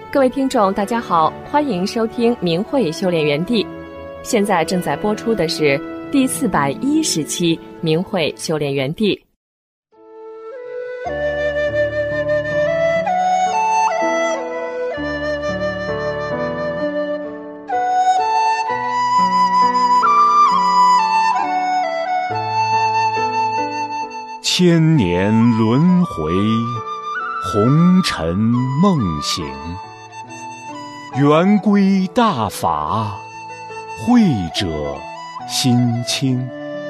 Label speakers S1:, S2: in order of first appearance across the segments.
S1: 各位听众大家好，欢迎收听明慧修炼园地。现在正在播出的是第410期明慧修炼园地。
S2: 千年轮回，红尘梦醒，圆归大法，慧者心清。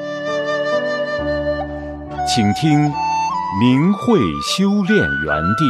S2: 请听明慧修炼园地。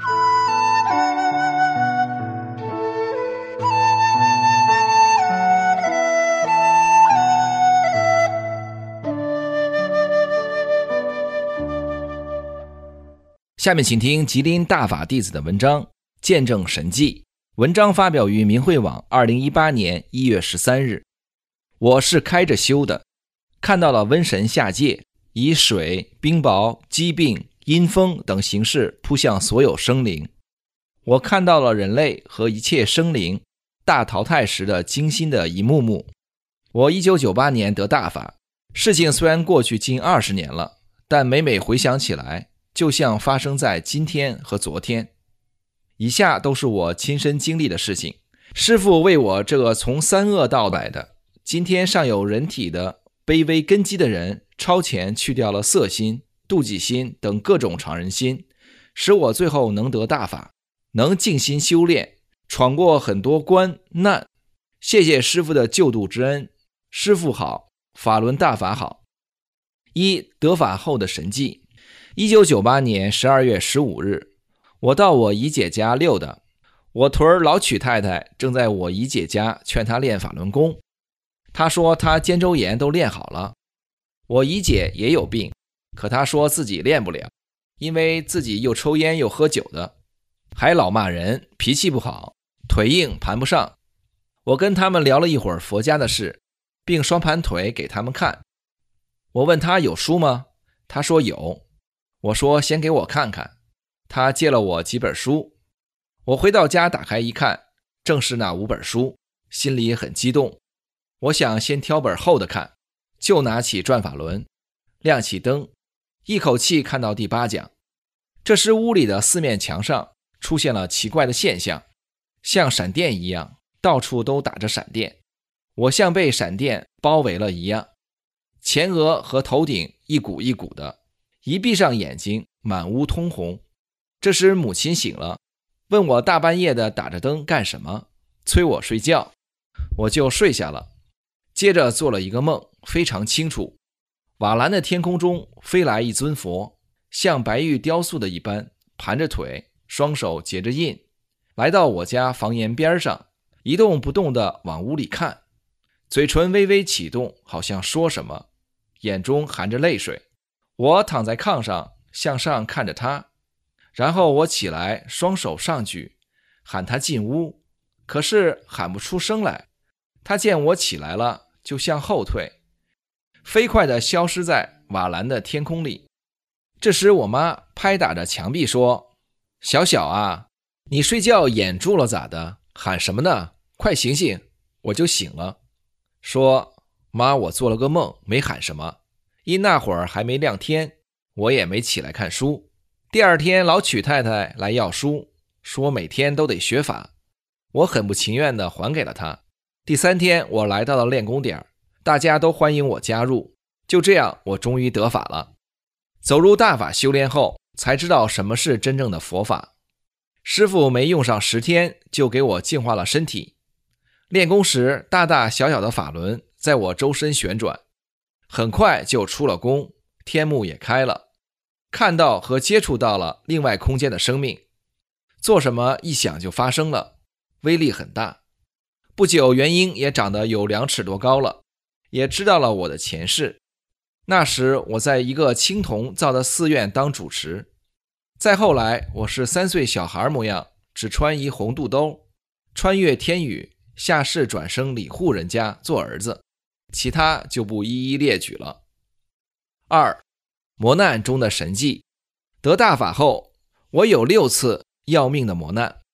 S3: 下面请听吉林大法弟子的文章《见证神迹》，文章发表于明慧网2018年1月13日。我是开着修的，看到了瘟神下界，以水、冰雹、疾病、阴风等形式扑向所有生灵。我看到了人类和一切生灵大淘汰时的惊心的一幕幕。我1998年得大法，事情虽然过去近20年了，但每每回想起来，就像发生在今天和昨天。以下都是我亲身经历的事情。师父为我这个从三恶道来的，今天尚有人体的卑微根基的人，超前去掉了色心、妒忌心等各种常人心，使我最后能得大法，能静心修炼，闯过很多关难。谢谢师父的救度之恩，师父好，法轮大法好。一、得法后的神迹。1998年12月15日，我到我姨姐家溜达，我屯儿老曲太太正在我姨姐家劝她练法轮功。她说她肩周炎都练好了。我姨姐也有病，可她说自己练不了，因为自己又抽烟又喝酒的，还老骂人，脾气不好，腿硬盘不上。我跟他们聊了一会儿佛家的事，并双盘腿给他们看。我问她有书吗？她说有。我说先给我看看，他借了我几本书。我回到家打开一看，正是那5本书，心里很激动。我想先挑本厚的看，就拿起转法轮，亮起灯，一口气看到第8讲。这时屋里的4面墙上出现了奇怪的现象，像闪电一样，到处都打着闪电，我像被闪电包围了一样，前额和头顶一股一股的，一闭上眼睛，满屋通红。这时母亲醒了，问我大半夜的打着灯干什么，催我睡觉，我就睡下了。接着做了一个梦，非常清楚，瓦蓝的天空中飞来一尊佛，像白玉雕塑的一般，盘着腿，双手结着印，来到我家房檐边上，一动不动地往屋里看，嘴唇微微启动，好像说什么，眼中含着泪水。我躺在炕上，向上看着他，然后我起来，双手上举，喊他进屋，可是喊不出声来。他见我起来了，就向后退，飞快地消失在瓦蓝的天空里。这时我妈拍打着墙壁说：小小啊，你睡觉眼住了咋的？喊什么呢？快醒醒！我就醒了，说：妈，我做了个梦，没喊什么。因那会儿还没亮天，我也没起来看书。第2天老曲太太来要书，说每天都得学法，我很不情愿地还给了她。第3天我来到了练功点，大家都欢迎我加入，就这样我终于得法了。走入大法修炼后，才知道什么是真正的佛法。师父没用上10天就给我净化了身体。练功时大大小小的法轮在我周身旋转，很快就出了功，天幕也开了，看到和接触到了另外空间的生命，做什么一想就发生了，威力很大。不久元婴也长得有2尺多高了，也知道了我的前世。那时我在一个青铜造的寺院当主持，再后来我是3岁小孩模样，只穿一红肚兜，穿越天宇，下世转生李户人家做儿子，其他就不一一列举了。2. 磨难中的神迹。得大法后，我有6次要命的磨难，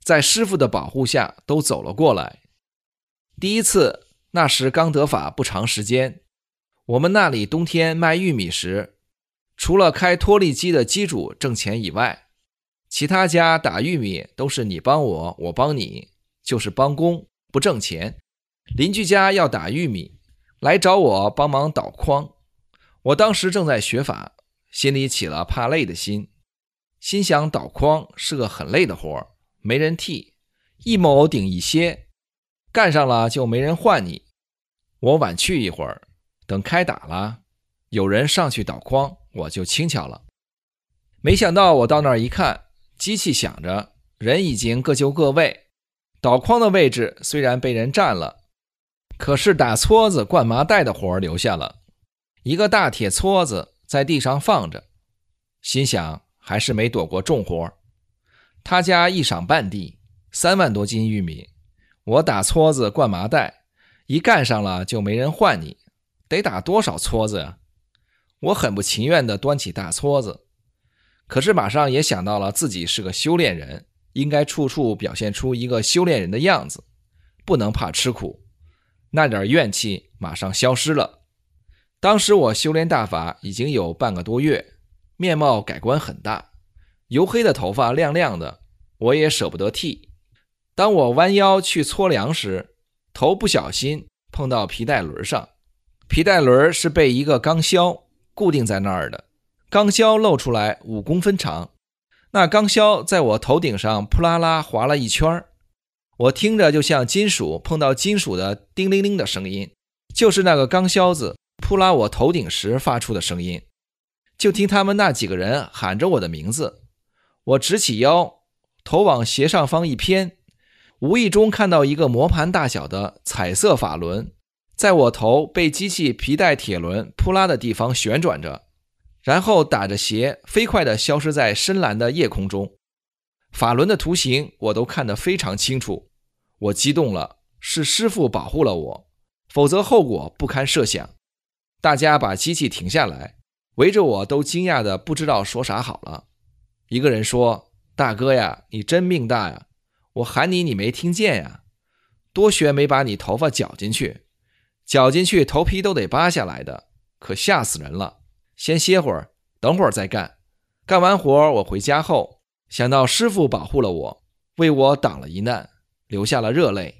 S3: 在师傅的保护下都走了过来。第一次，那时刚得法不长时间，我们那里冬天卖玉米时，除了开脱粒机的机主挣钱以外，其他家打玉米都是你帮我，我帮你，就是帮工，不挣钱。邻居家要打玉米，来找我帮忙倒筐。我当时正在学法，心里起了怕累的心，心想倒筐是个很累的活，没人替，一亩顶一些，干上了就没人换你。我晚去一会儿，等开打了，有人上去倒筐，我就轻巧了。没想到我到那儿一看，机器响着，人已经各就各位，倒筐的位置虽然被人占了，可是打撮子灌麻袋的活留下了，一个大铁撮子在地上放着，心想还是没躲过重活。他家一晌半地，3万多斤玉米，我打撮子灌麻袋，一干上了就没人换你，得打多少撮子呀？我很不情愿地端起大撮子，可是马上也想到了自己是个修炼人，应该处处表现出一个修炼人的样子，不能怕吃苦。那点怨气马上消失了。当时我修炼大法已经有半个多月，面貌改观很大，油黑的头发亮亮的，我也舍不得剃。当我弯腰去搓凉时，头不小心碰到皮带轮上，皮带轮是被一个钢销固定在那儿的，钢销露出来5公分长，那钢销在我头顶上扑啦啦滑了一圈，我听着就像金属碰到金属的叮铃铃的声音，就是那个钢销子扑拉我头顶时发出的声音。就听他们那几个人喊着我的名字，我直起腰，头往斜上方一偏，无意中看到一个磨盘大小的彩色法轮，在我头被机器皮带铁轮扑拉的地方旋转着，然后打着斜飞快地消失在深蓝的夜空中。法轮的图形我都看得非常清楚，我激动了，是师父保护了我，否则后果不堪设想。大家把机器停下来，围着我都惊讶的不知道说啥好了。一个人说：大哥呀，你真命大呀，我喊你你没听见呀，多学没把你头发绞进去，绞进去头皮都得扒下来的，可吓死人了。先歇会儿，等会儿再干。干完活我回家后，想到师父保护了我，为我挡了一难，流下了热泪。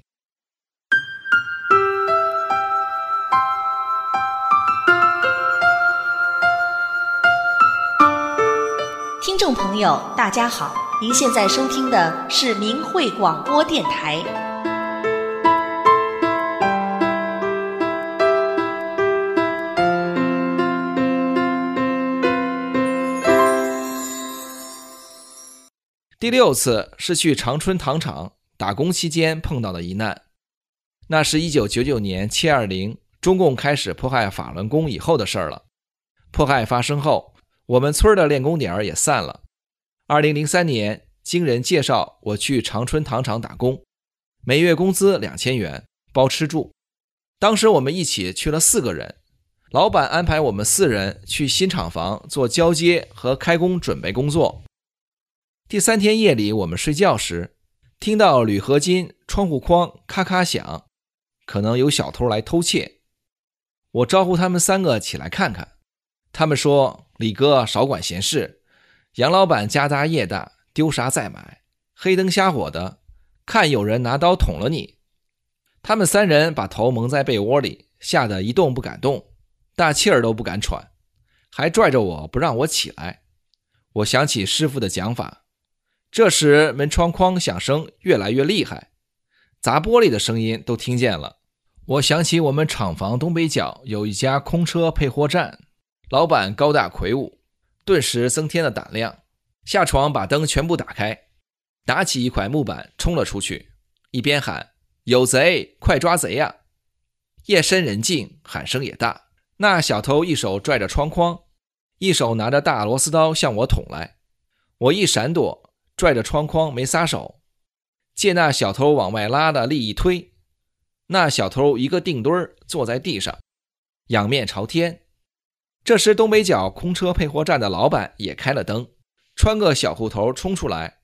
S4: 听众朋友大家好，您现在收听的是明慧广播电台。
S3: 第6次是去长春糖厂打工期间碰到的一难，那是1999年720中共开始迫害法轮功以后的事儿了。迫害发生后，我们村的练功点也散了。2003年，经人介绍我去长春糖厂打工，每月工资2000元，包吃住。当时我们一起去了4个人，老板安排我们4人去新厂房做交接和开工准备工作。第3天夜里，我们睡觉时，听到铝合金窗户框咔咔响，可能有小偷来偷窃。我招呼他们3个起来看看，他们说：李哥少管闲事，杨老板家大业大，丢啥再买，黑灯瞎火的，看有人拿刀捅了你。他们3人把头蒙在被窝里，吓得一动不敢动，大气儿都不敢喘，还拽着我不让我起来。我想起师父的讲法。这时门窗框响声越来越厉害，砸玻璃的声音都听见了。我想起我们厂房东北角有一家空车配货站，老板高大魁梧，顿时增添了胆量，下床把灯全部打开，打起一块木板冲了出去，一边喊：有贼，快抓贼呀！夜深人静，喊声也大。那小偷一手拽着窗框，一手拿着大螺丝刀向我捅来，我一闪躲，拽着窗框没撒手，借那小偷往外拉的力一推，那小偷一个定墩坐在地上，仰面朝天。这时东北角空车配货站的老板也开了灯，穿个小裤头冲出来，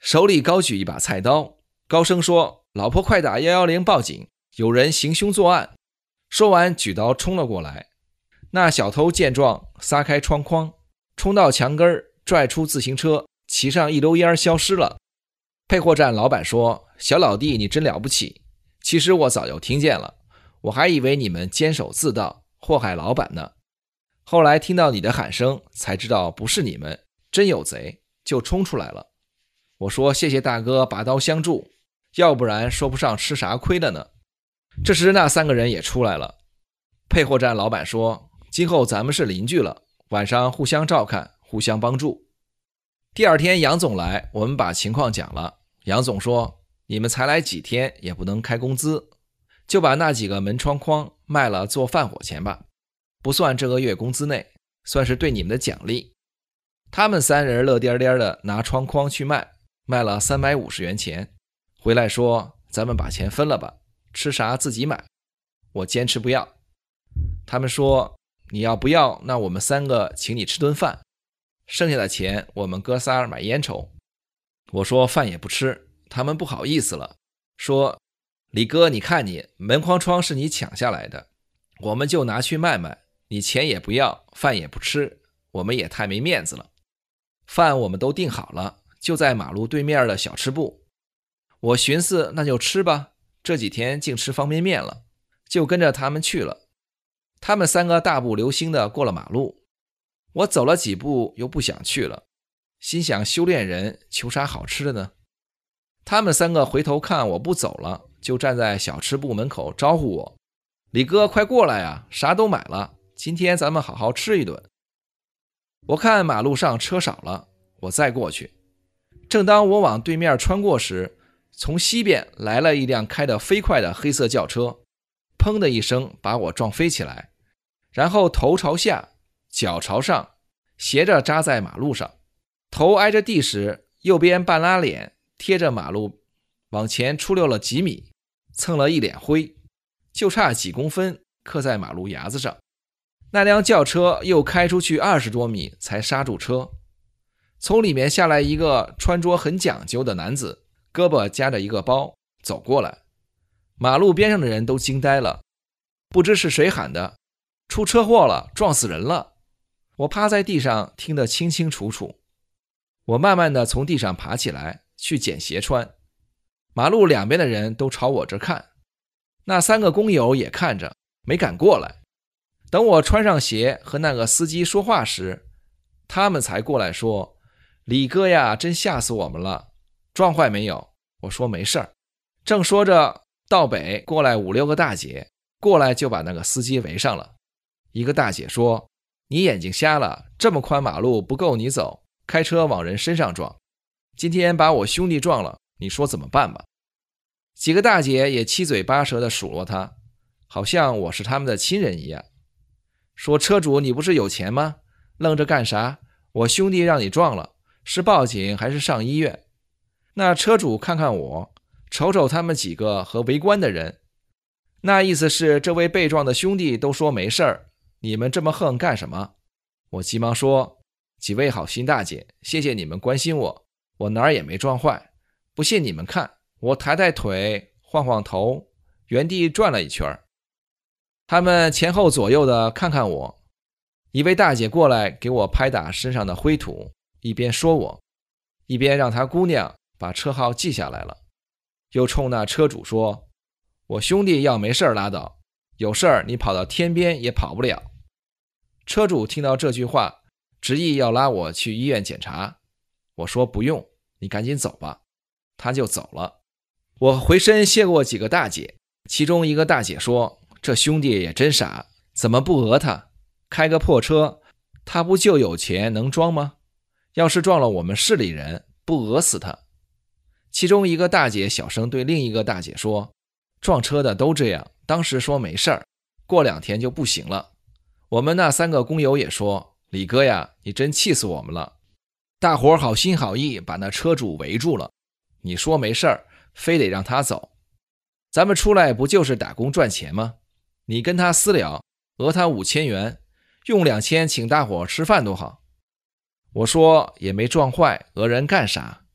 S3: 手里高举一把菜刀，高声说：“老婆快打110报警，有人行凶作案。”说完举刀冲了过来。那小偷见状，撒开窗框，冲到墙根拽出自行车，骑上一溜烟消失了。配货站老板说：“小老弟，你真了不起，其实我早就听见了，我还以为你们监守自盗，祸害老板呢。后来听到你的喊声，才知道不是你们，真有贼，就冲出来了。”我说：“谢谢大哥拔刀相助，要不然说不上吃啥亏了呢。”这时那3个人也出来了。配货站老板说：“今后咱们是邻居了，晚上互相照看，互相帮助。”第二天杨总来，我们把情况讲了。杨总说：“你们才来几天，也不能开工资，就把那几个门窗框卖了做饭火钱吧，不算这个月工资内，算是对你们的奖励。”他们3人乐颠颠的拿窗框去卖，卖了350元钱，回来说：“咱们把钱分了吧，吃啥自己买。”我坚持不要。他们说：“你要不要，那我们3个请你吃顿饭，剩下的钱我们哥仨买烟抽。”我说饭也不吃，他们不好意思了，说：“李哥，你看你门框窗是你抢下来的，我们就拿去卖卖，你钱也不要，饭也不吃，我们也太没面子了。”饭我们都订好了，就在马路对面的小吃部。我寻思那就吃吧，这几天净吃方便面了，就跟着他们去了。他们3个大步流星的过了马路，我走了几步又不想去了，心想修炼人求啥好吃的呢？他们3个回头看我不走了，就站在小吃部门口招呼我：“李哥快过来啊，啥都买了，今天咱们好好吃一顿。”我看马路上车少了，我再过去。正当我往对面穿过时，从西边来了一辆开得飞快的黑色轿车，砰的一声把我撞飞起来，然后头朝下，脚朝上，斜着扎在马路上。头挨着地时，右边半拉脸贴着马路往前出溜了几米，蹭了一脸灰，就差几公分刻在马路牙子上。那辆轿车又开出去20多米才刹住车，从里面下来一个穿着很讲究的男子，胳膊夹着一个包走过来。马路边上的人都惊呆了，不知是谁喊的：“出车祸了，撞死人了！”我趴在地上听得清清楚楚。我慢慢地从地上爬起来去捡鞋穿，马路两边的人都朝我这看，那3个工友也看着，没敢过来。等我穿上鞋和那个司机说话时，他们才过来说：“李哥呀，真吓死我们了，撞坏没有？”我说没事儿。正说着，道北过来5、6个大姐，过来就把那个司机围上了。一个大姐说：“你眼睛瞎了，这么宽马路不够你走，开车往人身上撞，今天把我兄弟撞了，你说怎么办吧？”几个大姐也七嘴八舌地数落他，好像我是他们的亲人一样，说：“车主，你不是有钱吗？愣着干啥？我兄弟让你撞了，是报警还是上医院？”那车主看看我，瞅瞅他们几个和围观的人，那意思是这位被撞的兄弟都说没事儿，你们这么横干什么？我急忙说：“几位好心大姐，谢谢你们关心我，我哪儿也没撞坏，不信你们看，我抬抬腿，晃晃头，原地转了一圈。”他们前后左右的看看我，一位大姐过来给我拍打身上的灰土，一边说我，一边让她姑娘把车号记下来了，又冲那车主说：“我兄弟要没事拉倒，有事儿你跑到天边也跑不了。”车主听到这句话，执意要拉我去医院检查。我说不用，你赶紧走吧。他就走了。我回身谢过几个大姐，其中一个大姐说：“这兄弟也真傻，怎么不讹他？开个破车，他不就有钱能装吗？要是撞了我们市里人，不讹死他。”其中一个大姐小声对另一个大姐说：“撞车的都这样，当时说没事儿，过2天就不行了。”我们那3个工友也说：“李哥呀，你真气死我们了。”大伙好心好意把那车主围住了，你说没事儿，非得让他走。咱们出来不就是打工赚钱吗？你跟他私了，讹他5000元，用2000请大伙吃饭多好。我说也没撞坏，讹人干啥？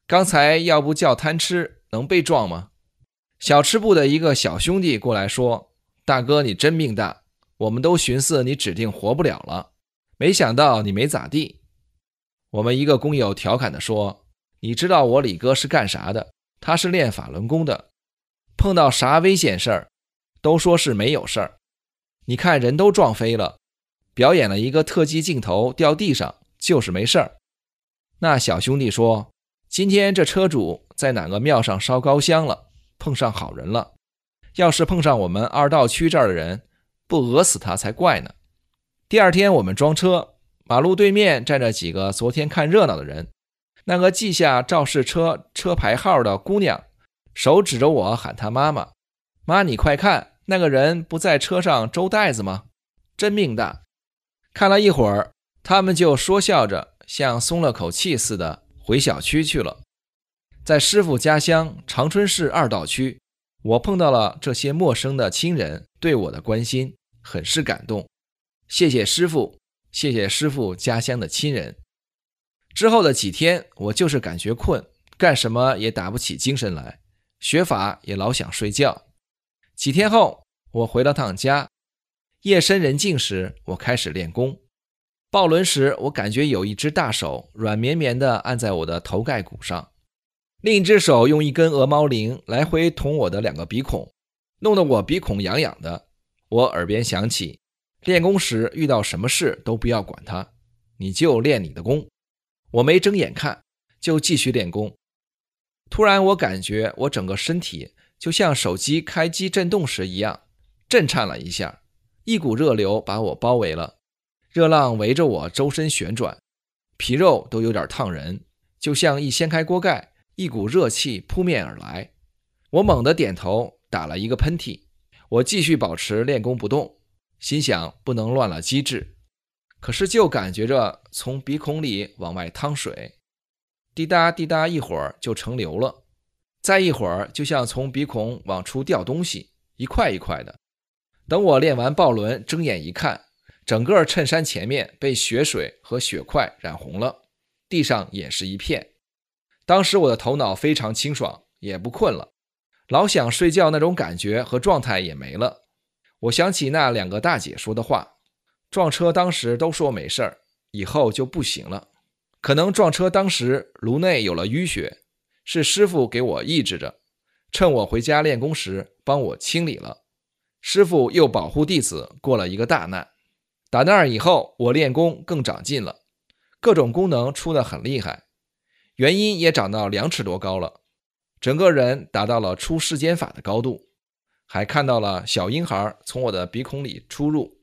S3: 刚才要不叫贪吃，能被撞吗？小吃部的一个小兄弟过来说，大哥你真命大，我们都寻思你指定活不了了，没想到你没咋地。我们一个工友调侃地说，你知道我李哥是干啥的？他是练法轮功的，碰到啥危险事儿都说是没有事儿。你看人都撞飞了，表演了一个特技镜头掉地上，就是没事儿。那小兄弟说，今天这车主在哪个庙上烧高香了，碰上好人了，要是碰上我们二道区这儿的人，不讹死他才怪呢。第二天我们装车，马路对面站着几个昨天看热闹的人，那个记下肇事车牌号的姑娘手指着我喊她妈妈，妈你快看，那个人不在车上周袋子吗？真命大。看了一会儿，他们就说笑着像松了口气似的回小区去了。在师傅家乡长春市二道区，我碰到了这些陌生的亲人对我的关心，很是感动。谢谢师傅，谢谢师傅家乡的亲人。之后的几天，我就是感觉困，干什么也打不起精神来，学法也老想睡觉。几天后，我回了趟家，夜深人静时，我开始练功。抱轮时，我感觉有一只大手软绵绵地按在我的头盖骨上，另一只手用一根鹅毛铃来回捅我的两个鼻孔，弄得我鼻孔痒痒的。我耳边响起，练功时遇到什么事都不要管它，你就练你的功。我没睁眼看，就继续练功。突然我感觉我整个身体就像手机开机震动时一样，震颤了一下，一股热流把我包围了，热浪围着我周身旋转，皮肉都有点烫人，就像一掀开锅盖，一股热气扑面而来。我猛地点头，打了一个喷嚏。我继续保持练功不动，心想不能乱了机制，可是就感觉着从鼻孔里往外淌水，滴答滴答，一会儿就成流了，再一会儿就像从鼻孔往出掉东西，一块一块的。等我练完抱轮，睁眼一看，整个衬衫前面被血水和血块染红了，地上也是一片。当时我的头脑非常清爽，也不困了，老想睡觉那种感觉和状态也没了。我想起那两个大姐说的话，撞车当时都说没事儿，以后就不行了。可能撞车当时颅内有了淤血，是师傅给我抑制着，趁我回家练功时帮我清理了。师傅又保护弟子过了一个大难。打那儿以后，我练功更长进了，各种功能出得很厉害，元音也长到2尺多高了，整个人达到了出世间法的高度，还看到了小婴孩从我的鼻孔里出入。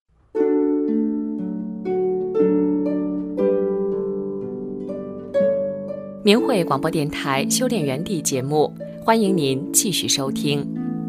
S1: 明慧广播电台修炼园地节目，欢迎您继续收听。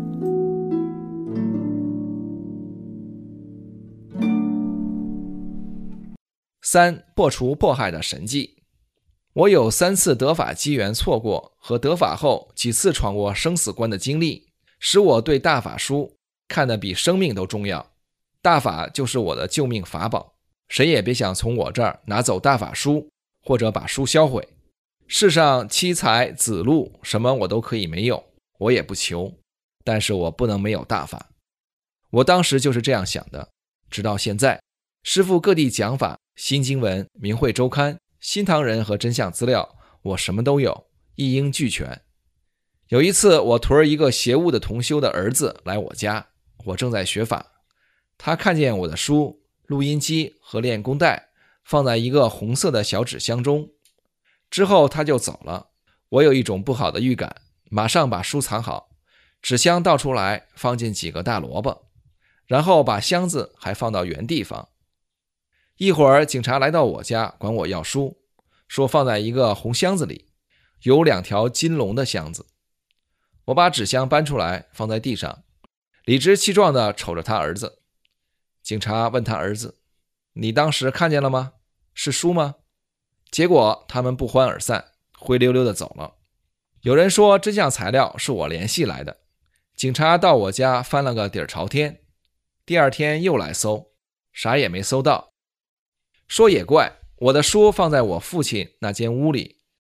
S3: 3. 破除迫害的神迹。我有3次得法机缘错过和得法后几次闯过生死关的经历，使我对大法书看得比生命都重要。大法就是我的救命法宝，谁也别想从我这儿拿走大法书，或者把书销毁。世上妻财子禄什么我都可以没有，我也不求，但是我不能没有大法。我当时就是这样想的，直到现在，师父各地讲法，新经文、明慧周刊、新唐人和真相资料，我什么都有，一应俱全。有一次，我徒儿一个邪物的同修的儿子来我家，我正在学法，他看见我的书、录音机和练功带放在一个红色的小纸箱中，之后他就走了。我有一种不好的预感，马上把书藏好，纸箱倒出来，放进几个大萝卜，然后把箱子还放到原地方。一会儿警察来到我家管我要书，说放在一个红箱子里，有2条金龙的箱子。我把纸箱搬出来放在地上，理直气壮地瞅着他儿子。警察问他儿子，你当时看见了吗？是书吗？结果他们不欢而散，灰溜溜地走了。有人说真相材料是我联系来的，警察到我家翻了个底儿朝天，第二天又来搜，啥也没搜到。说也怪，我的书放在我父亲那间屋里，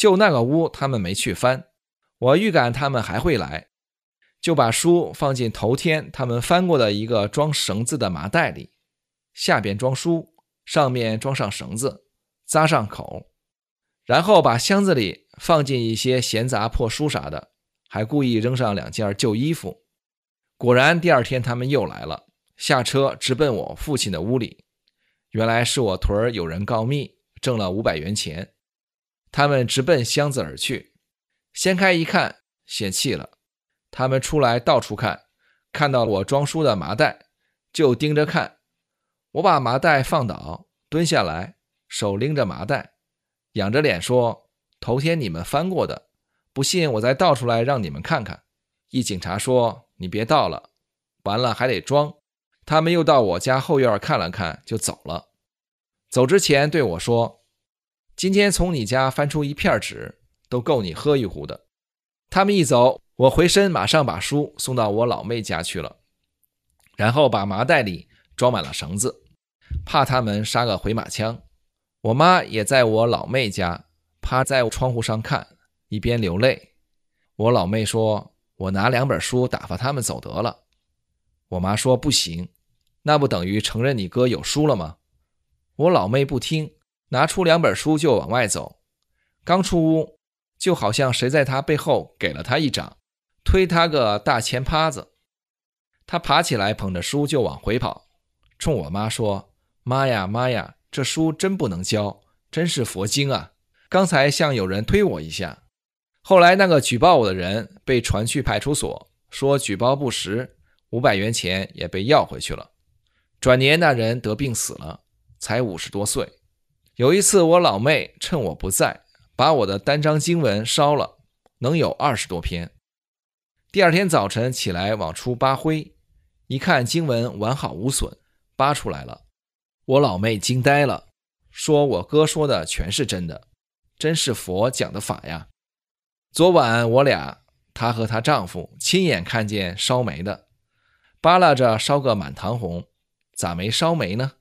S3: 就那个屋他们没去翻，我预感他们还会来，就把书放进头天他们翻过的一个装绳子的麻袋里，下边装书，上面装上绳子，扎上口，然后把箱子里放进一些闲杂破书啥的，还故意扔上2件旧衣服。果然第2天他们又来了，下车直奔我父亲的屋里。原来是我屯儿有人告密，挣了500元钱，他们直奔箱子而去。掀开一看，泄气了。他们出来到处看，看到我装书的麻袋，就盯着看。我把麻袋放倒，蹲下来，手拎着麻袋，仰着脸说：头天你们翻过的，不信我再倒出来让你们看看。一警察说：你别倒了，完了还得装。他们又到我家后院看了看，就走了。走之前对我说：今天从你家翻出1片纸，都够你喝一壶的。他们一走，我回身马上把书送到我老妹家去了，然后把麻袋里装满了绳子，怕他们杀个回马枪。我妈也在我老妹家趴在窗户上看，一边流泪。我老妹说：我拿2本书打发他们走得了。我妈说：不行，那不等于承认你哥有书了吗？我老妹不听，拿出2本书就往外走。刚出屋，就好像谁在他背后给了他一掌，推他个大前趴子。他爬起来捧着书就往回跑，冲我妈说：妈呀妈呀，这书真不能教，真是佛经啊，刚才像有人推我一下。后来那个举报我的人被传去派出所，说举报不实，500元钱也被要回去了。转年那人得病死了，才50多岁。有一次我老妹趁我不在，把我的单张经文烧了，能有20多篇。第2天早晨起来往出扒灰，一看经文完好无损，扒出来了。我老妹惊呆了，说我哥说的全是真的，真是佛讲的法呀。昨晚我俩，她和她丈夫亲眼看见烧煤的，扒拉着烧个满堂红，咋没烧煤呢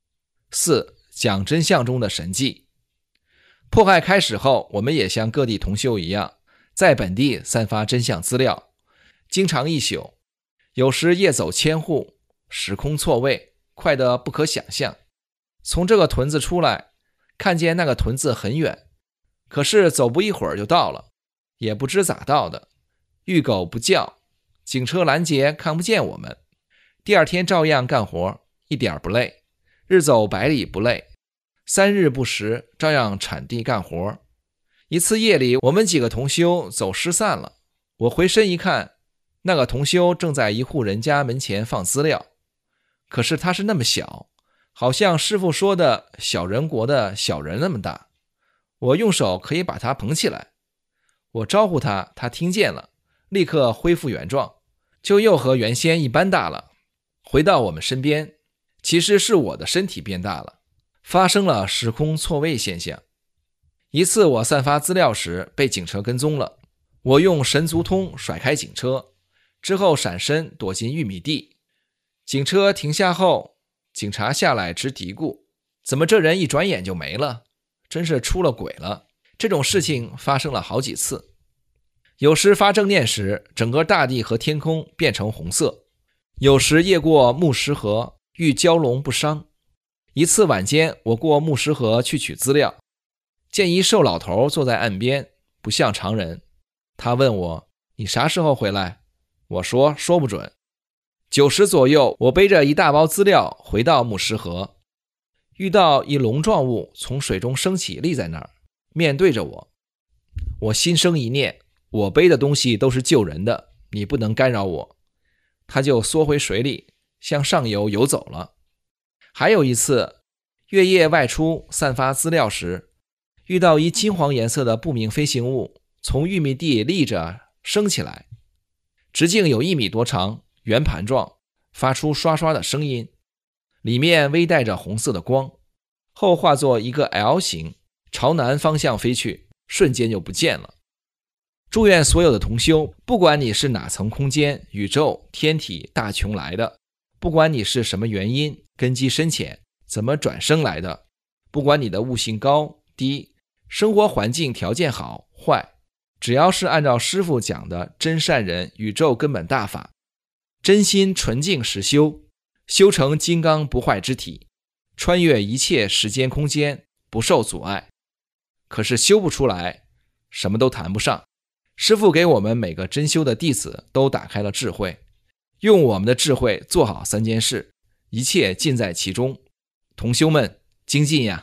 S3: ？4. 讲真相中的神迹。迫害开始后，我们也像各地同修一样，在本地散发真相资料，经常一宿，有时夜走1000户，时空错位，快得不可想象。从这个屯子出来，看见那个屯子很远，可是走不一会儿就到了，也不知咋到的，遇狗不叫，警车拦截看不见我们。第2天照样干活，一点不累，日走100里不累，3日不食，照样铲地干活。一次夜里，我们几个同修走失散了，我回身一看，那个同修正在一户人家门前放资料，可是他是那么小，好像师父说的小人国的小人那么大，我用手可以把他捧起来。我招呼他，他听见了，立刻恢复原状，就又和原先一般大了，回到我们身边。其实是我的身体变大了，发生了时空错位现象。一次我散发资料时被警车跟踪了，我用神足通甩开警车，之后闪身躲进玉米地。警车停下后，警察下来直嘀咕，怎么这人一转眼就没了，真是出了轨了。这种事情发生了好几次。有时发正念时，整个大地和天空变成红色，有时夜过木石河，遇蛟龙不伤。一次晚间，我过木石河去取资料，见一瘦老头坐在岸边，不像常人。他问我：你啥时候回来？我说不准。9时左右，我背着一大包资料回到木石河，遇到一龙状物从水中升起，立在那儿，面对着我。我心生一念，我背的东西都是救人的，你不能干扰我。他就缩回水里，向上游游走了。还有一次，月夜外出散发资料时，遇到一金黄颜色的不明飞行物从玉米地立着升起来，直径有1米多长，圆盘状，发出刷刷的声音，里面微带着红色的光，后化作一个 L 形，朝南方向飞去，瞬间就不见了。祝愿所有的同修，不管你是哪层空间、宇宙、天体、大穹来的，不管你是什么原因、根基深浅、怎么转生来的，不管你的悟性高低， 生活环境条件好坏，只要是按照师父讲的真善人宇宙根本大法，真心纯净实修，修成金刚不坏之体，穿越一切时间空间，不受阻碍。可是修不出来，什么都谈不上。师父给我们每个真修的弟子都打开了智慧，用我们的智慧做好3件事，一切尽在其中。同修们精进呀！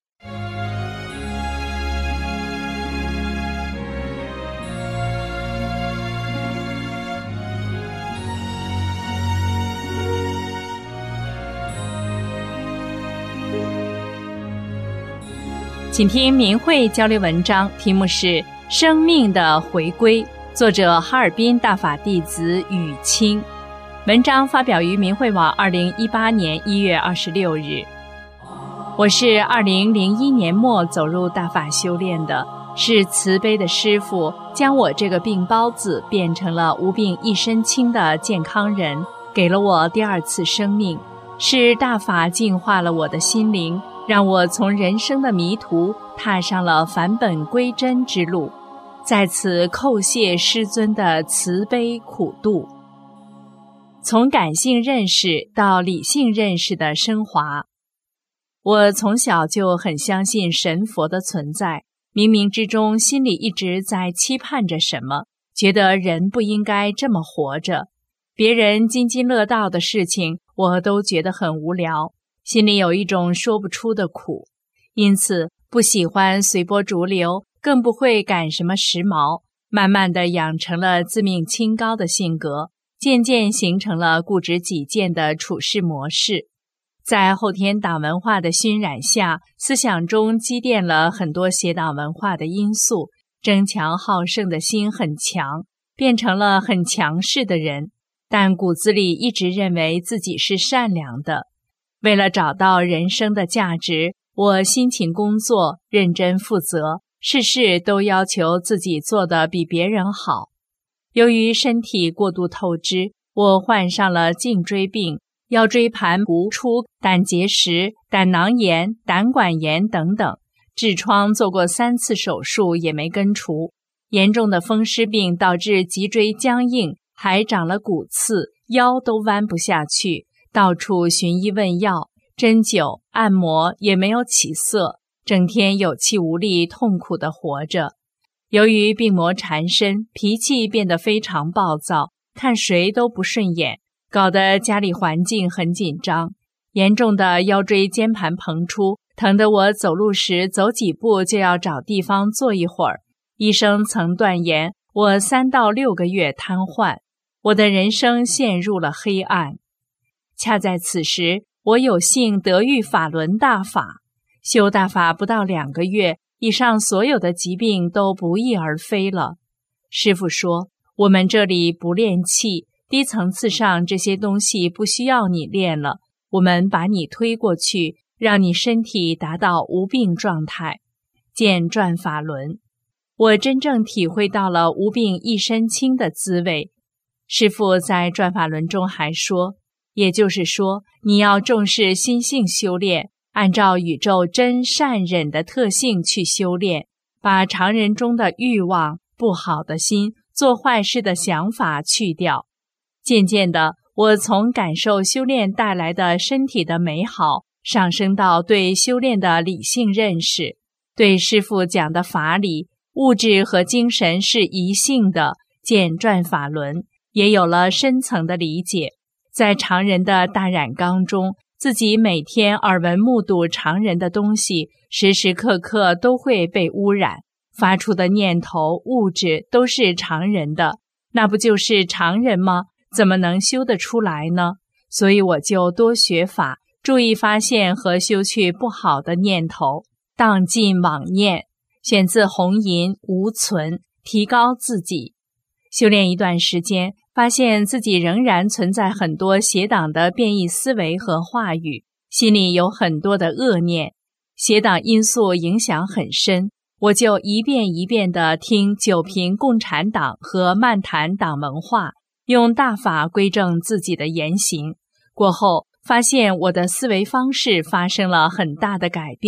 S5: 请听明慧交流文章，题目是《生命的回归》，作者哈尔滨大法弟子雨清。文章发表于明慧网2018年1月26日。我是2001年末走入大法修炼的，是慈悲的师父将我这个病包子变成了无病一身轻的健康人，给了我第2次生命。是大法净化了我的心灵，让我从人生的迷途踏上了返本归真之路，在此叩谢师尊的慈悲苦度。从感性认识到理性认识的升华。我从小就很相信神佛的存在，冥冥之中心里一直在期盼着什么，觉得人不应该这么活着。别人津津乐道的事情，我都觉得很无聊，心里有一种说不出的苦，因此不喜欢随波逐流，更不会赶什么时髦，慢慢地养成了自命清高的性格，渐渐形成了固执己见的处事模式。在后天党文化的熏染下，思想中积淀了很多邪党文化的因素，争强好胜的心很强，变成了很强势的人，但骨子里一直认为自己是善良的。为了找到人生的价值，我辛勤工作，认真负责，事事都要求自己做得比别人好。由于身体过度透支，我患上了颈椎病、腰椎盘突出、胆结石、胆囊炎、胆管炎等等，痔疮做过3次手术也没根除。严重的风湿病导致脊椎僵硬，还长了骨刺，腰都弯不下去，到处寻医问药，针灸、按摩也没有起色，整天有气无力，痛苦地活着。由于病魔缠身，脾气变得非常暴躁，看谁都不顺眼，搞得家里环境很紧张。严重的腰椎间盘膨出，疼得我走路时走几步就要找地方坐一会儿。医生曾断言我3到6个月瘫痪，我的人生陷入了黑暗。恰在此时，我有幸得遇法轮大法，修大法不到2个月，以上所有的疾病都不翼而飞了。师父说，我们这里不练气，低层次上这些东西不需要你练了，我们把你推过去，让你身体达到无病状态。见转法轮。我真正体会到了无病一身轻的滋味。师父在转法轮中还说，也就是说，你要重视心性修炼，按照宇宙真善忍的特性去修炼，把常人中的欲望、不好的心、做坏事的想法去掉。渐渐的，我从感受修炼带来的身体的美好，上升到对修炼的理性认识，对师父讲的法理，物质和精神是一性的，见转法轮，也有了深层的理解。在常人的大染缸中，自己每天耳闻目睹常人的东西，时时刻刻都会被污染，发出的念头、物质都是常人的，那不就是常人吗？怎么能修得出来呢？所以我就多学法，注意发现和修去不好的念头，荡尽妄念。选自红银无存，提高自己。修炼一段时间，发现自己仍然存在很多邪党的变异思维和话语，心里有很多的恶念，邪党因素影响很深。我就一遍一遍地听九评共产党和漫谈党文化，用大法归正自己的言行。过后发现我的思维方式发生了很大的改变，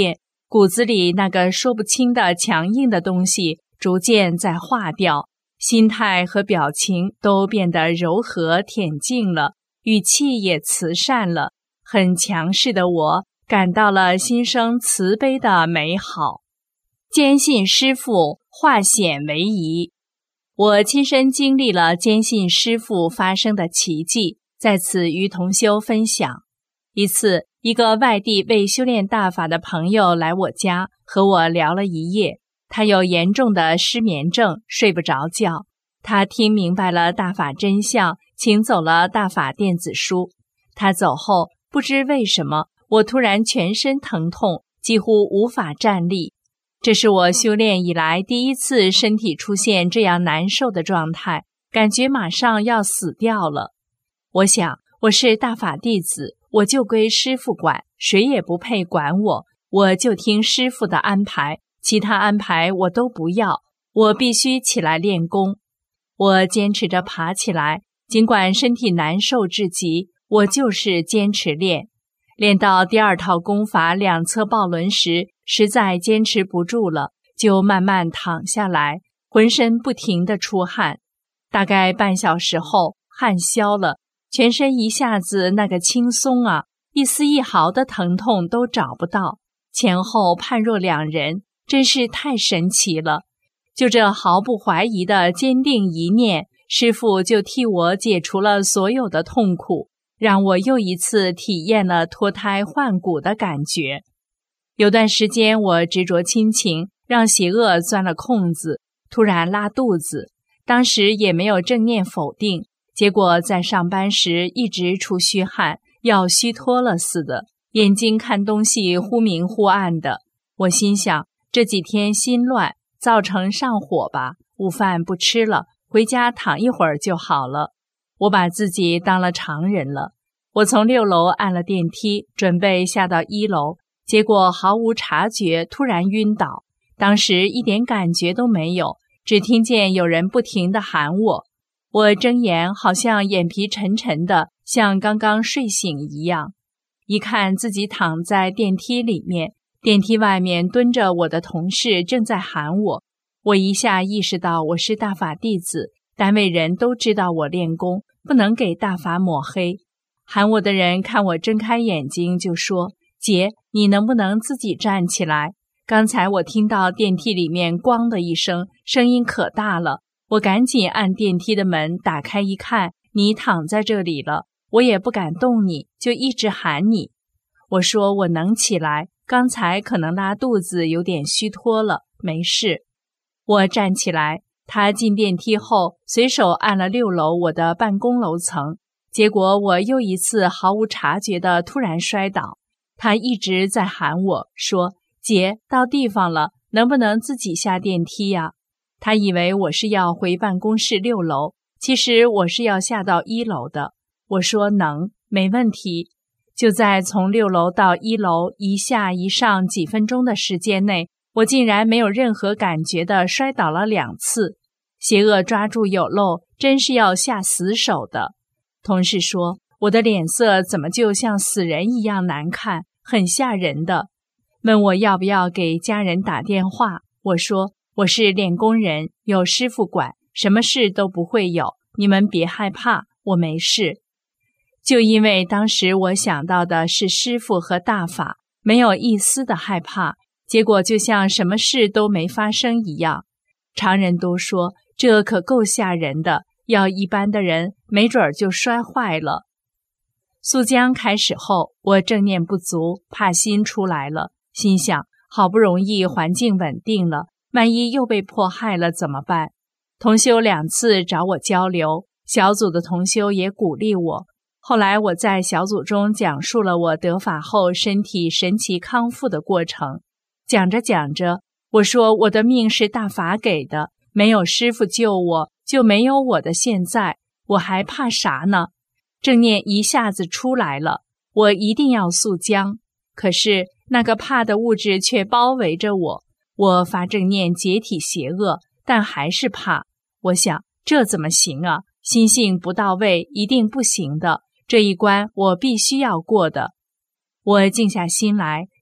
S5: 骨子里那个说不清的强硬的东西逐渐在化掉，心态和表情都变得柔和恬静了，语气也慈善了。很强势的我感到了心生慈悲的美好。坚信师父，化险为夷。我亲身经历了坚信师父发生的奇迹，在此与同修分享。一次，一个外地为修炼大法的朋友来我家，和我聊了一夜。他有严重的失眠症，睡不着觉。他听明白了大法真相，请走了大法电子书。他走后，不知为什么，我突然全身疼痛，几乎无法站立。这是我修炼以来第一次身体出现这样难受的状态，感觉马上要死掉了。我想，我是大法弟子，我就归师父管，谁也不配管我，我就听师父的安排，其他安排我都不要，我必须起来练功。我坚持着爬起来，尽管身体难受至极，我就是坚持练。练到第二套功法两侧抱轮时，实在坚持不住了，就慢慢躺下来，浑身不停地出汗。大概半小时后，汗消了，全身一下子那个轻松啊，一丝一毫的疼痛都找不到，前后判若两人，真是太神奇了。就这毫不怀疑的坚定一念，师父就替我解除了所有的痛苦，让我又一次体验了脱胎换骨的感觉。有段时间我执着亲情，让邪恶钻了空子，突然拉肚子，当时也没有正念否定，结果在上班时一直出虚汗，要虚脱了似的，眼睛看东西忽明忽暗的。我心想，这几天心乱，造成上火吧，午饭不吃了，回家躺一会儿就好了。我把自己当了常人了。我从6楼按了电梯，准备下到1楼，结果毫无察觉，突然晕倒。当时一点感觉都没有，只听见有人不停地喊我。我睁眼，好像眼皮沉沉的，像刚刚睡醒一样。一看自己躺在电梯里面，电梯外面蹲着我的同事正在喊我。我一下意识到我是大法弟子，单位人都知道我练功，不能给大法抹黑。喊我的人看我睁开眼睛就说：“姐，你能不能自己站起来？刚才我听到电梯里面咣的一声，声音可大了，我赶紧按电梯的门打开一看，你躺在这里了，我也不敢动你，就一直喊你。”我说我能起来，刚才可能拉肚子有点虚脱了，没事。我站起来，他进电梯后随手按了6楼我的办公楼层，结果我又一次毫无察觉的突然摔倒。他一直在喊我说：“姐，到地方了，能不能自己下电梯呀？”他以为我是要回办公室6楼，其实我是要下到1楼的。我说能，没问题。就在从6楼到1楼一下一上几分钟的时间内，我竟然没有任何感觉的摔倒了2次。邪恶抓住有漏，真是要下死手的。同事说我的脸色怎么就像死人一样难看，很吓人的，问我要不要给家人打电话。我说我是练功人，有师父管，什么事都不会有，你们别害怕，我没事。就因为当时我想到的是师父和大法，没有一丝的害怕，结果就像什么事都没发生一样。常人都说这可够吓人的，要一般的人没准就摔坏了。速江开始后，我正念不足，怕心出来了，心想好不容易环境稳定了，万一又被迫害了怎么办？同修2次找我交流，小组的同修也鼓励我。后来我在小组中讲述了我得法后身体神奇康复的过程。讲着讲着，我说我的命是大法给的，没有师父救我，就没有我的现在，我还怕啥呢？正念一下子出来了，我一定要速江。可是那个怕的物质却包围着我，我发正念解体邪恶，但还是怕。我想这怎么行啊？心性不到位，一定不行的。这一关我必须要过的。我静下心来，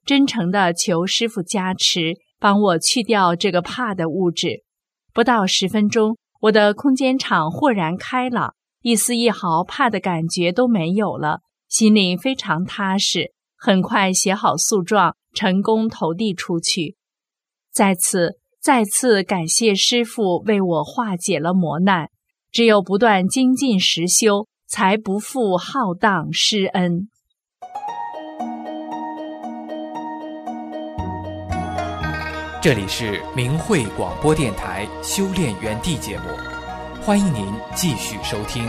S5: 真诚地求师父加持，帮我去掉这个怕的物质。不到10分钟，我的空间场豁然开朗，一丝一毫怕的感觉都没有了，心里非常踏实。很快写好诉状，成功投递出去。再次感谢师父为我化解了磨难，只有不断精进实修，才不负浩荡师恩。
S6: 这里是明慧广播电台修炼园地节目，欢迎您继续收听。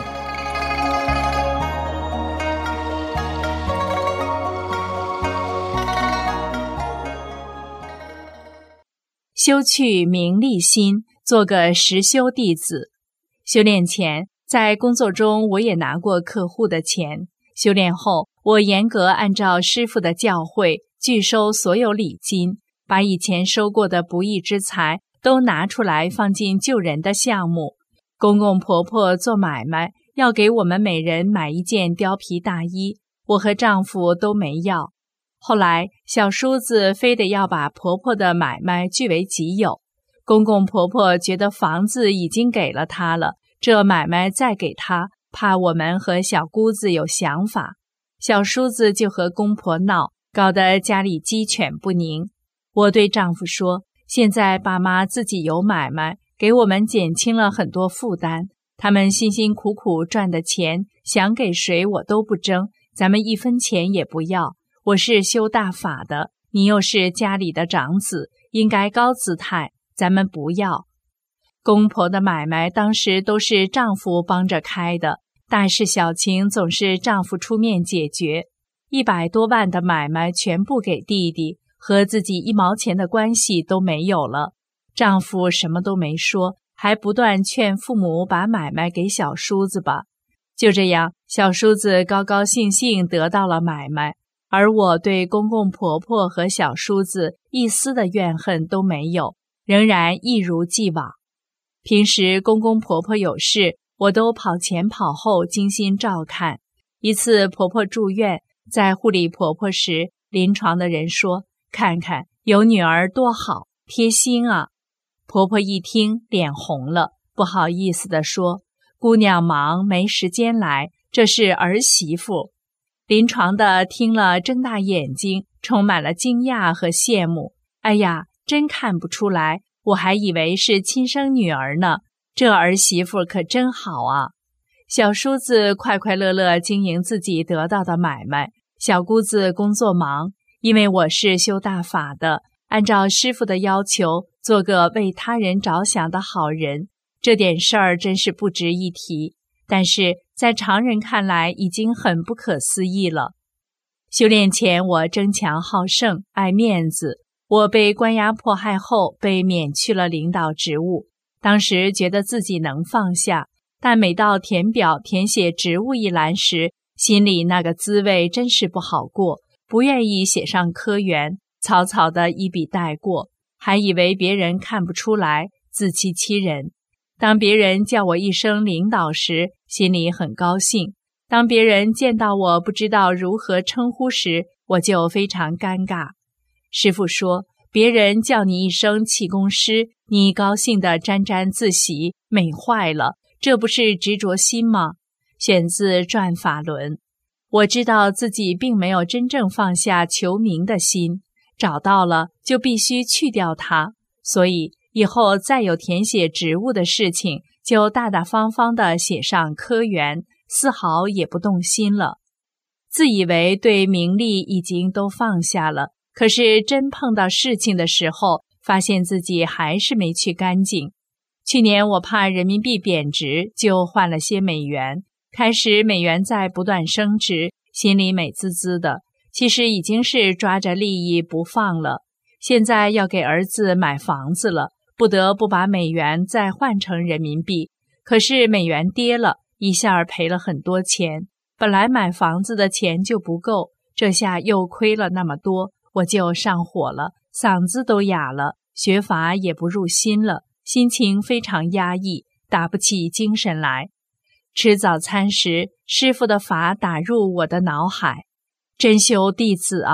S5: 修去名利心，做个实修弟子。修炼前，在工作中我也拿过客户的钱。修炼后，我严格按照师父的教诲，拒收所有礼金，把以前收过的不义之财都拿出来放进救人的项目。公公婆婆做买卖，要给我们每人买一件貂皮大衣，我和丈夫都没要。后来小叔子非得要把婆婆的买卖据为己有，公公婆婆觉得房子已经给了他了，这买卖再给他，怕我们和小姑子有想法。小叔子就和公婆闹，搞得家里鸡犬不宁。我对丈夫说，现在爸妈自己有买卖，给我们减轻了很多负担，他们辛辛苦苦赚的钱，想给谁我都不争，咱们1分钱也不要。我是修大法的，你又是家里的长子，应该高姿态，咱们不要。公婆的买卖当时都是丈夫帮着开的，大事小情总是丈夫出面解决。100多万的买卖全部给弟弟，和自己1毛钱的关系都没有了。丈夫什么都没说，还不断劝父母把买卖给小叔子吧。就这样，小叔子高高兴兴得到了买卖，而我对公公婆婆和小叔子一丝的怨恨都没有，仍然一如既往。平时公公婆婆有事，我都跑前跑后精心照看。一次婆婆住院，在护理婆婆时，临床的人说，看看有女儿多好，贴心啊。婆婆一听脸红了，不好意思地说，姑娘忙没时间来，这是儿媳妇。临床的听了睁大眼睛，充满了惊讶和羡慕。哎呀，真看不出来，我还以为是亲生女儿呢，这儿媳妇可真好啊。小叔子快快乐乐经营自己得到的买卖，小姑子工作忙，因为我是修大法的，按照师父的要求，做个为他人着想的好人，这点事儿真是不值一提。但是在常人看来已经很不可思议了。修炼前我争强好胜，爱面子。我被关押迫害后被免去了领导职务，当时觉得自己能放下，但每到填表填写职务一栏时，心里那个滋味真是不好过，不愿意写上科员，草草的一笔带过，还以为别人看不出来，自欺欺人。当别人叫我一声领导时，心里很高兴；当别人见到我不知道如何称呼时，我就非常尴尬。师父说，别人叫你一声气功师，你高兴地沾沾自喜，美坏了，这不是执着心吗？选自《转法轮》。我知道自己并没有真正放下求名的心，找到了就必须去掉它，所以以后再有填写职务的事情，就大大方方地写上科员，丝毫也不动心了。自以为对名利已经都放下了，可是真碰到事情的时候，发现自己还是没去干净。去年我怕人民币贬值，就换了些美元。开始美元在不断升值，心里美滋滋的，其实已经是抓着利益不放了。现在要给儿子买房子了，不得不把美元再换成人民币，可是美元跌了，一下赔了很多钱。本来买房子的钱就不够，这下又亏了那么多，我就上火了，嗓子都哑了，学法也不入心了，心情非常压抑，打不起精神来。吃早餐时，师父的法打入我的脑海，真修弟子啊，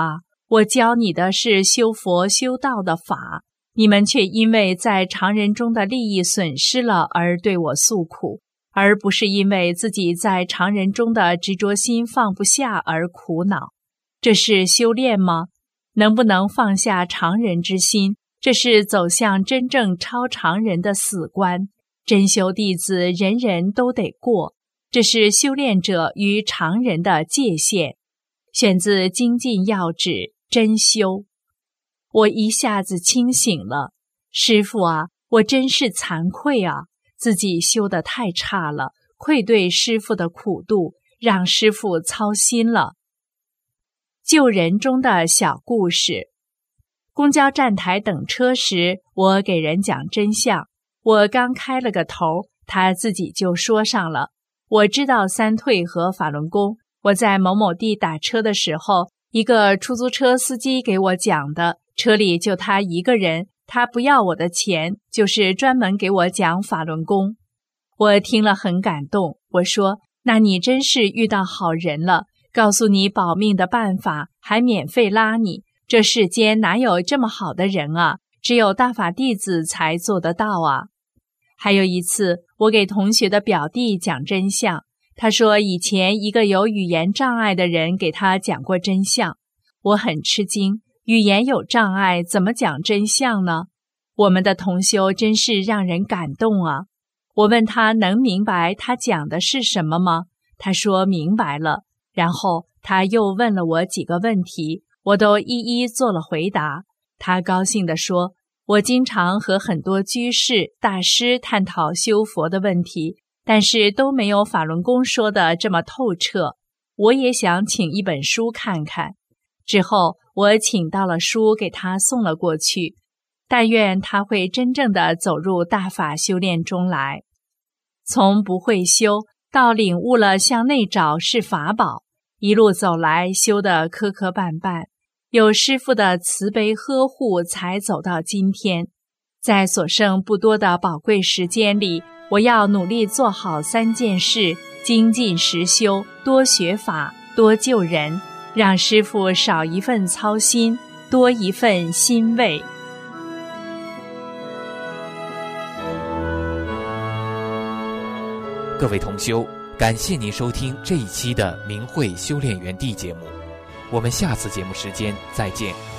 S5: 我教你的是修佛修道的法，你们却因为在常人中的利益损失了而对我诉苦，而不是因为自己在常人中的执着心放不下而苦恼。这是修炼吗？能不能放下常人之心，这是走向真正超常人的死关。真修弟子人人都得过，这是修炼者与常人的界限。选自《精进要旨》真修。我一下子清醒了，师父啊，我真是惭愧啊，自己修得太差了，愧对师父的苦度，让师父操心了。救人中的小故事。公交站台等车时，我给人讲真相，我刚开了个头，他自己就说上了。我知道三退和法轮功，我在某某地打车的时候，一个出租车司机给我讲的，车里就他一个人，他不要我的钱，就是专门给我讲法轮功。我听了很感动，我说，那你真是遇到好人了，告诉你保命的办法，还免费拉你，这世间哪有这么好的人啊，只有大法弟子才做得到啊。还有一次，我给同学的表弟讲真相，他说以前一个有语言障碍的人给他讲过真相。我很吃惊，语言有障碍怎么讲真相呢？我们的同修真是让人感动啊。我问他能明白他讲的是什么吗？他说明白了，然后他又问了我几个问题，我都一一做了回答。他高兴地说，我经常和很多居士、大师探讨修佛的问题，但是都没有法轮功说的这么透彻。我也想请一本书看看。之后我请到了书给他送了过去，但愿他会真正的走入大法修炼中来。从不会修到领悟了向内找是法宝，一路走来修得磕磕绊绊，有师父的慈悲呵护才走到今天。在所剩不多的宝贵时间里，我要努力做好3件事，精进实修，多学法，多救人，让师父少一份操心，多一份欣慰。
S6: 各位同修，感谢您收听这一期的明慧修炼园地节目，我们下次节目时间再见。